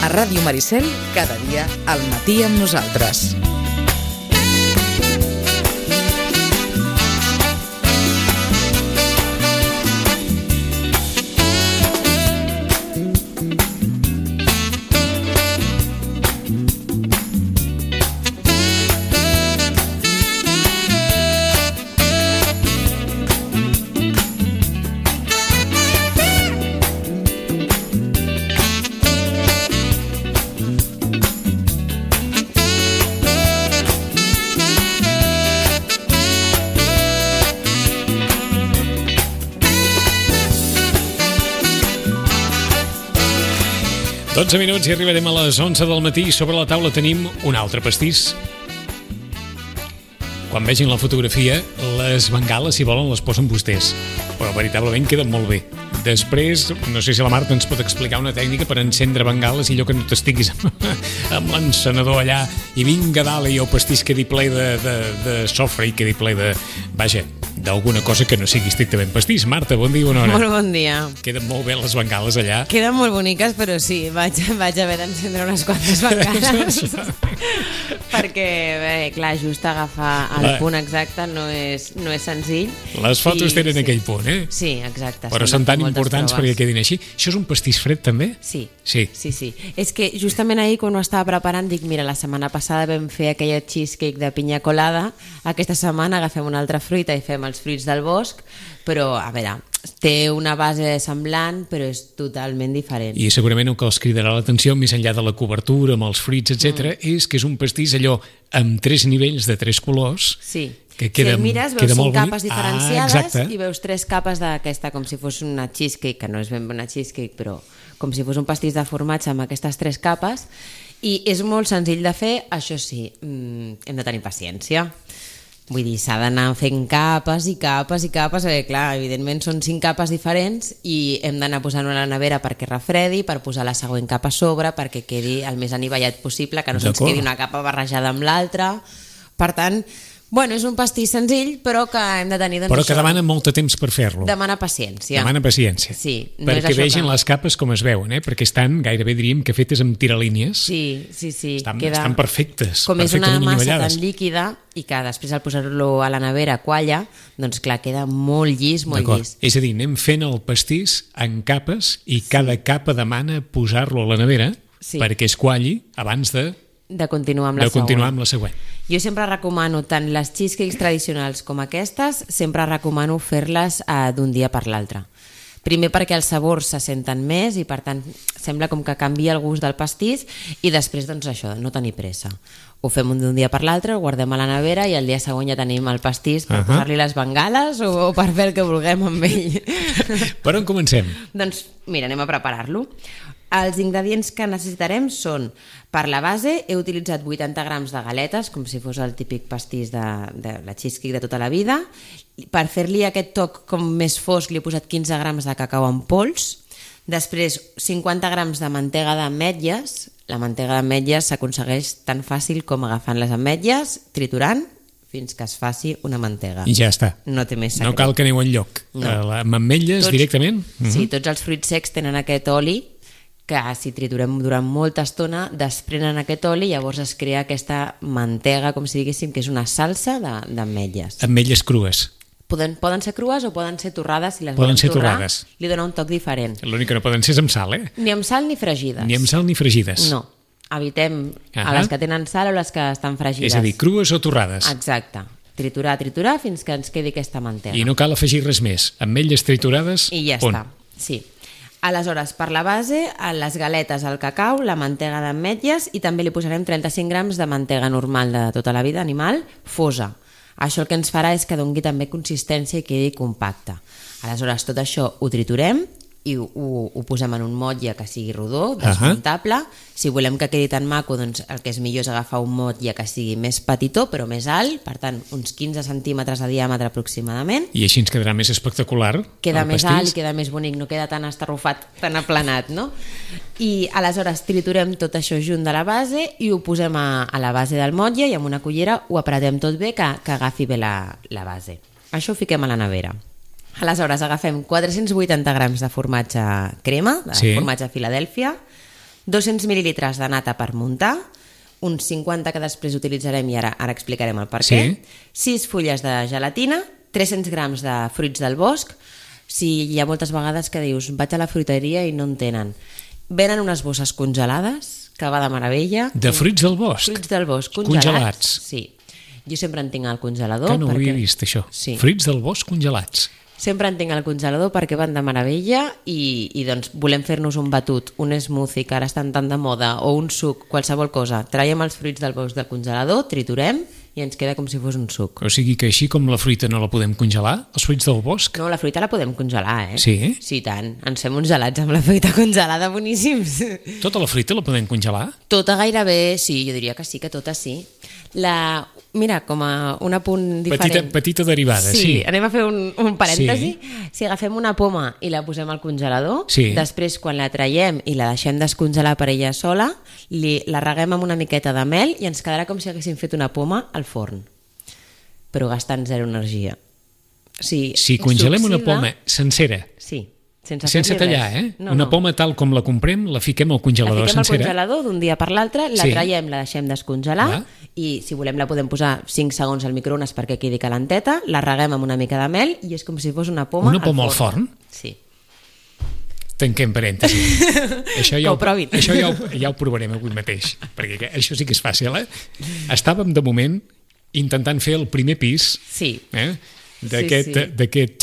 A Ràdio Maricel, cada dia al matí amb nosaltres. Dotze minuts i arribarem a les 11 del matí. Sobre la taula tenim un altre pastís. Quan vegin la fotografia, les bengales, si volen, les posen vostès. Però veritablement queden molt bé. Després, no sé si la Marta ens pot explicar una tècnica per encendre bengales i allò que no t'estiguis amb l'encenedor allà i vinga dalt i el pastís quedi ple de sofre i quedi ple de... Vaja, d'alguna cosa que no sigui estrictament pastís. Marta, bon dia, bona hora. Molt bon dia. Queden molt bé les bengales allà. Queden molt boniques, però sí, vaig haver d'encendre unes quantes bengales. Perquè, bé, clar, just agafar el punt exacte no és senzill. Les fotos tenen aquell punt, eh? Sí, exacte. Però són tan importants perquè quedin així. Això és un pastís fred, també? Sí. És que justament ahir, quan ho estava preparant, dic, mira, la setmana passada vam fer aquella cheesecake de pinya colada, aquesta setmana agafem una altra fruita i fem els fruits del bosc, però, a veure, té una base semblant, però és totalment diferent. I segurament el que els cridarà l'atenció, més enllà de la cobertura, amb els fruits, etc., és que és un pastís allò amb 3 nivells de 3 colors. Sí. Que queda, si el mires, veus 5 capes diferenciades i veus 3 capes d'aquesta, com si fos una cheesecake, que no és ben una cheesecake, però com si fos un pastís de formatge amb aquestes 3 capes, i és molt senzill de fer. Això sí, hem de tenir paciència. Vull dir, s'ha d'anar fent capes i capes i capes, perquè clar, evidentment són 5 capes diferents i hem d'anar posant-ho a la nevera perquè refredi, per posar la següent capa a sobre, perquè quedi el més anivellat possible, que no se'ns quedi una capa barrejada amb l'altra. Per tant, bueno, és un pastís senzill, però que hem de tenir... Però que demana molt de temps per fer-lo. Demana paciència. Demana paciència. Sí. No perquè vegin les capes com es veuen, perquè estan gairebé, diríem, que fetes amb tiralínies. Sí. Estan perfectes. Com és una massa tan líquida i que després al posar-lo a la nevera qualla, doncs clar, queda molt llis, molt llis. És a dir, anem fent el pastís en capes i cada capa demana posar-lo a la nevera perquè es qualli abans de continuar amb la següent. Jo sempre recomano, tant les cheesecakes tradicionals com aquestes, sempre recomano fer-les d'un dia per l'altre. Primer perquè els sabors se senten més i per tant sembla com que canvia el gust del pastís, i després doncs això, no tenir pressa. Ho fem d'un dia per l'altre, ho guardem a la nevera i el dia següent ja tenim el pastís per posar-li les bengales o per fer el que vulguem amb ell. Per on comencem? Doncs mira, anem a preparar-lo. Els ingredients que necessitarem són, per la base, he utilitzat 80 grams de galetes, com si fos el típic pastís de la cheesecake de tota la vida. Per fer-li aquest toc com més fosc li he posat 15 grams de cacau en pols. Després, 50 grams de mantega d'ametlles. La mantega d'ametlles s'aconsegueix tan fàcil com agafant les ametlles, triturant, fins que es faci una mantega. I ja està. No té més secret. No cal que aneu enlloc. Amb ametlles directament? Sí, tots els fruits secs tenen aquest oli que si triturem durant molta estona desprenen aquest oli i llavors es crea aquesta mantega, com si diguéssim, que és una salsa d'ametlles. Ametlles crues. Poden ser crues o poden ser torrades. Si les poden volem ser torrar, torrades. Li dona un toc diferent. L'únic que no poden ser és amb sal, Ni amb sal ni fregides. Ni amb sal ni fregides. No. Evitem a les que tenen sal o les que estan fregides. És a dir, crues o torrades. Exacte. Triturar fins que ens quedi aquesta mantega. I no cal afegir res més. Ametlles triturades, i ja està. Sí. Aleshores, per la base, les galetes, el cacau, la mantega d'ametlles, i també li posarem 35 grams de mantega normal de tota la vida, animal, fosa. Això el que ens farà és que doni també consistència i quedi compacte. Aleshores, tot això ho triturem i ho posem en un motlle que sigui rodó, desmuntable. Si volem que quedi tan maco, doncs el que és millor és agafar un motlle que sigui més petitó però més alt, per tant uns 15 centímetres de diàmetre aproximadament. I així ens quedarà més espectacular. Queda més alt, queda més bonic, no queda tan estarrufat, tan aplanat, no? I aleshores triturem tot això junt de la base i ho posem a la base del motlle i amb una cullera ho apretem tot bé que agafi bé la base. Això ho fiquem a la nevera. Aleshores agafem 480 grams de formatge crema, de formatge Filadèlfia, 200 mil·lilitres de nata per muntar, uns 50 que després utilitzarem i ara explicarem el per què, 6 fulles de gelatina, 300 grams de fruits del bosc. Si hi ha moltes vegades que dius vaig a la fruiteria i no en tenen, venen unes bosses congelades que va de meravella. De fruits del bosc? Fruits del bosc congelats. Sí. Jo sempre en tinc al congelador. Que no ho havia vist, això. Sí. Fruits del bosc congelats. Sempre en tinc al congelador perquè van de meravella i doncs volem fer-nos un batut, un smoothie que ara estan tan de moda, o un suc, qualsevol cosa. Traiem els fruits del bosc del congelador, triturem i ens queda com si fos un suc. O sigui que així com la fruita no la podem congelar, els fruits del bosc? No, la fruita la podem congelar, eh? Sí? Sí, tant. Ens fem uns gelats amb la fruita congelada boníssims. Tota la fruita la podem congelar? Tota gairebé, sí, jo diria que sí, que tota sí. Mira, com a un apunt diferent. Petita derivada, sí. Anem a fer un parèntesi. Sí. Si agafem una poma i la posem al congelador, després quan la traiem i la deixem descongelar per ella sola, la reguem amb una miqueta de mel i ens quedarà com si haguéssim fet una poma al forn, però gastant zero energia. Si congelem una poma sencera, sense tallar, una poma tal com la comprem, la fiquem al congelador sencera. La fiquem al congelador d'un dia per l'altre, la traiem, la deixem descongelar i si volem la podem posar 5 segons al microones perquè quedi calenteta, la reguem amb una mica de mel i és com si fos una poma al forn. Sí. Tanquem parèntesi. Que ho provin. Això ja ho provarem avui mateix, perquè això sí que és fàcil, Estàvem, de moment, intentant fer el primer pis d'aquest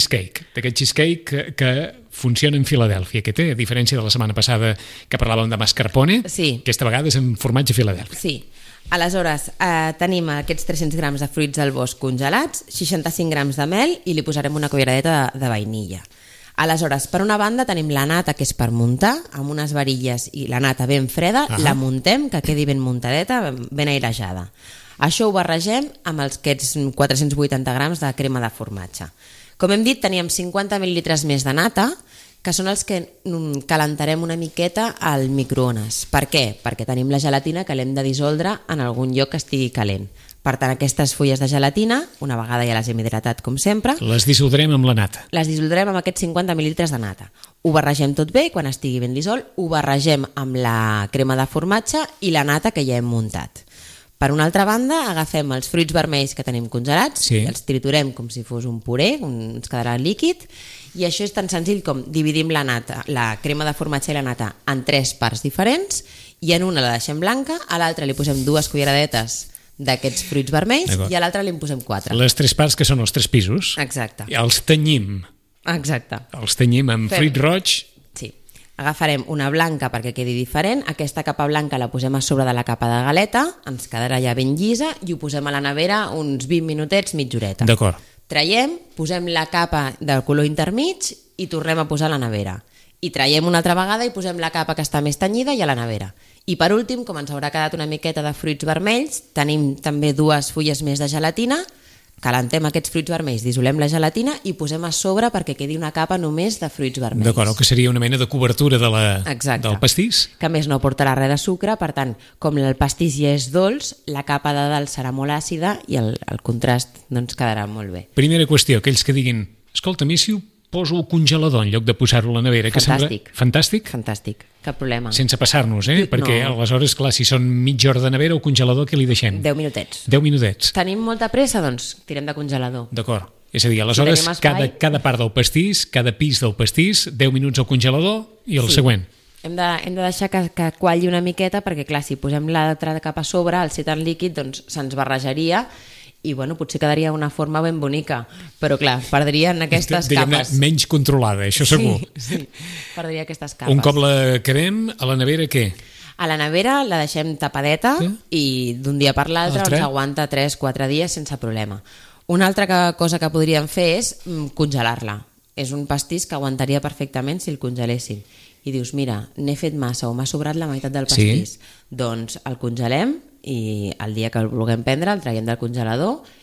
cheesecake que funciona en Filadèlfia, a diferència de la setmana passada que parlàvem de mascarpone, aquesta vegada és en formatge Filadèlfia. Sí. Aleshores, tenim aquests 300 grams de fruits del bosc congelats, 65 grams de mel i li posarem una culleradeta de vainilla. Aleshores, per una banda tenim la nata, que és per muntar, amb unes varilles i la nata ben freda, la muntem, que quedi ben muntadeta, ben airejada. Això ho barregem amb aquests 480 grams de crema de formatge. Com hem dit, teníem 50 mil·lilitres més de nata, que són els que calentarem una miqueta al microones. Per què? Perquè tenim la gelatina que l'hem de dissoldre en algun lloc que estigui calent. Per tant, aquestes fulles de gelatina, una vegada ja les hem hidratat com sempre, les dissoldrem amb la nata. Les dissoldrem amb aquests 50 mil·lilitres de nata. Ho barregem tot bé, quan estigui ben dissolt, ho barregem amb la crema de formatge i la nata que ja hem muntat. Per una altra banda, agafem els fruits vermells que tenim congelats, els triturem com si fos un puré, ens quedarà líquid, i això és tan senzill com dividim la crema de formatge i la nata en 3 parts diferents, i en una la deixem blanca, a l'altra li posem 2 culleradetes d'aquests fruits vermells i a l'altra li en posem 4. Les 3 parts que són els 3 pisos. Exacte. I els tenyim. Exacte. Els tenyim amb fruit roig. Sí. Agafarem una blanca perquè quedi diferent, aquesta capa blanca la posem a sobre de la capa de galeta, ens quedarà ja ben llisa i ho posem a la nevera uns 20 minutets, mitja horeta. D'acord. Traiem, posem la capa del color intermig i tornem a posar a la nevera. I traiem una altra vegada i posem la capa que està més tenyida i a la nevera. I per últim, com ens haurà quedat una miqueta de fruits vermells, tenim també 2 fulles més de gelatina, calentem aquests fruits vermells, dissolem la gelatina i posem a sobre perquè quedi una capa només de fruits vermells. D'acord, que seria una mena de cobertura del pastís. Que a més no portarà res de sucre, per tant, com el pastís ja és dolç, la capa de dalt serà molt àcida i el contrast doncs, quedarà molt bé. Primera qüestió, aquells que diguin, escolta, mi si ho poso al congelador en lloc de posar-ho a la nevera. Fantàstic. Que Fantàstic? Fantàstic, cap problema. Sense passar-nos, perquè aleshores, clar, si són mitja hora de nevera o congelador, què li deixem? 10 minutets. 10 minutets. Tenim molta pressa, doncs tirem de congelador. D'acord. És a dir, aleshores, cada part del pastís, cada pis del pastís, 10 minuts al congelador i el següent. Hem de deixar que qualli una miqueta perquè, clar, si posem l'altra capa a sobre, al ser tan líquid, doncs se'ns barrejaria i bueno, potser quedaria una forma ben bonica, però clar, perdrien aquestes capes. Menys controlada, això segur. Sí, perdria aquestes capes. Un cop la quedem, a la nevera què? A la nevera la deixem tapadeta i d'un dia per l'altre ens aguanta 3-4 dies sense problema. Una altra cosa que podríem fer és congelar-la. És un pastís que aguantaria perfectament si el congeléssim. I dius, mira, n'he fet massa o m'ha sobrat la meitat del pastís. Doncs el congelem i el dia que el vulguem prendre el traiem del congelador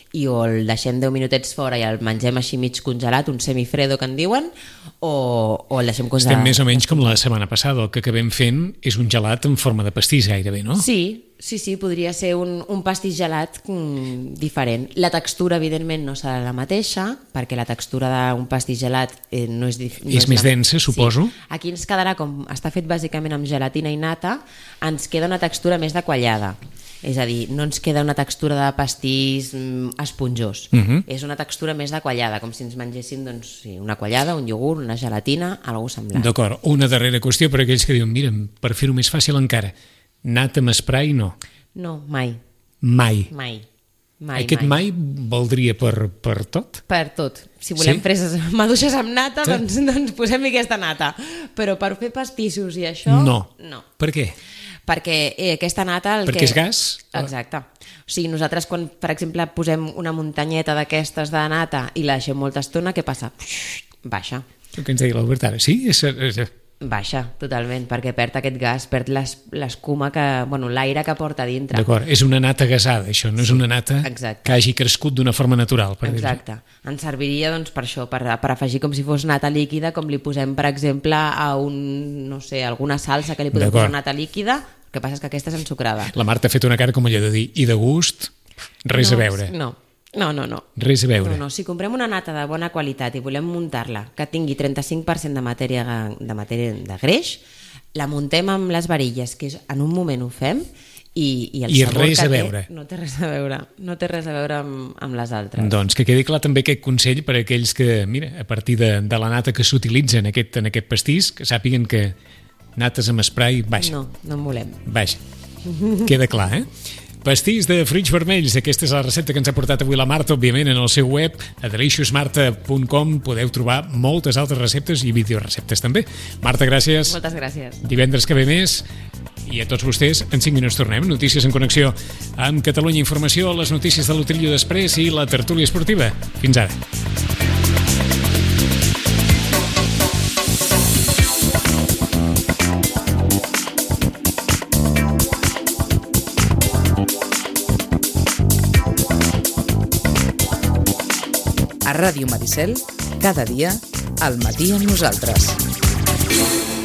i o el deixem 10 minutets fora i el mengem així mig congelat, un semifredo que en diuen, o el deixem congelat. Estem més o menys com la setmana passada, el que acabem fent és un gelat en forma de pastís gairebé, no? Sí, podria ser un pastís gelat diferent. La textura, evidentment, no serà la mateixa, perquè la textura d'un pastís gelat no és... És més densa, suposo. Sí. Aquí ens quedarà, com està fet bàsicament amb gelatina i nata, ens queda una textura més de quallada. És a dir, no ens queda una textura de pastís esponjós. És una textura més de quallada, com si ens mengéssim una quallada, un iogurt, una gelatina, alguna cosa semblant. D'acord. Una darrera qüestió per a aquells que diuen, mira, per fer-ho més fàcil encara, nata amb spray no? No, mai. Mai? Mai. Aquest mai valdria per tot? Per tot. Si volem freses maduixes amb nata, doncs posem-hi aquesta nata. Però per fer pastissos i això... No. Per què? Perquè aquesta nata... Perquè és gas? Exacte. O sigui, nosaltres quan, per exemple, posem una muntanyeta d'aquestes de nata i la deixem molta estona, què passa? Baixa. El que ens deia l'Albert ara, sí? Baixa, totalment, perquè perd aquest gas, perd l'escuma, l'aire que porta a dintre. D'acord, és una nata gasada, això, no és una nata que hagi crescut d'una forma natural. Exacte. Ens serviria per això, per afegir com si fos nata líquida, com li posem, per exemple, a alguna salsa que li podem posar nata líquida. El que passa és que aquesta és ensucrada. La Marta ha fet una cara com allò de dir, i de gust, res a veure. No. Res a veure. No. Si comprem una nata de bona qualitat i volem muntar-la, que tingui 35% de matèria de greix, la muntem amb les varilles, que en un moment ho fem, i el sabor res que a veure. No té res a veure. No té res a veure amb les altres. Doncs que quedi clar també aquest consell per a aquells que, mira, a partir de la nata que s'utilitza en aquest pastís, que sàpiguen que nates amb spray, baixa. No en volem. Baixa. Queda clar, Pastís de fruits vermells, aquesta és la recepta que ens ha portat avui la Marta, òbviament en el seu web, a deliciousmarta.com podeu trobar moltes altres receptes i videoreceptes també. Marta, gràcies. Moltes gràcies. Divendres que ve més, i a tots vostès, en 5 minuts tornem. Notícies en connexió amb Catalunya Informació, les notícies de l'Utrillo d'Express i la tertúlia esportiva. Fins ara. A Ràdio Maricel, cada dia, al matí amb nosaltres.